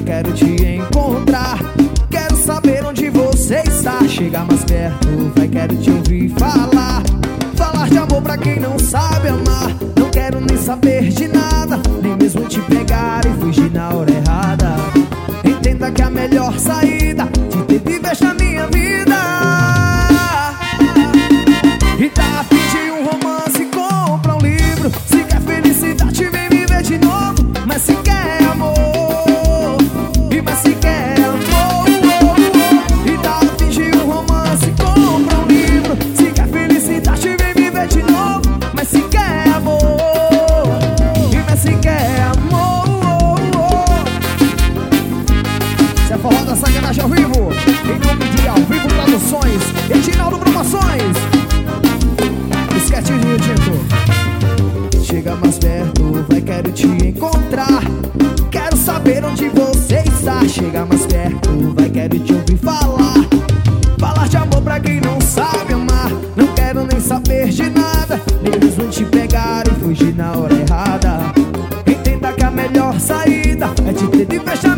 quero te encontrar. Quero saber onde você está. Chega mais perto, vai, quero te ouvir falar. Falar de amor pra quem não sabe amar. Não quero nem saber de nada, nem mesmo te pegar e fugir na hora errada. Entenda que a melhor saída de ter viver na minha vida. E tá a fim de um romance, compra um livro. Se quer felicidade, vem viver de novo. Mas se quer amor, e mas se quer amor, e tá a fim de um romance, compra um livro. Se quer felicidade, vem viver de novo. Mas se quer amor, e mas se quer amor. Se é forró da sacanagem ao vivo, em nome de Ao Vivo Produções, Edinaldo Promoções, Esquete Rio Tinto. Chega mais perto, vai, quero te encontrar. Quero saber onde você está. Chega mais perto, vai, quero te ouvir falar. Falar de amor pra quem não sabe amar. Não quero nem saber de nada, nem mesmo te pegar e fugir na hora errada. Entenda que a melhor saída é te ter de fechar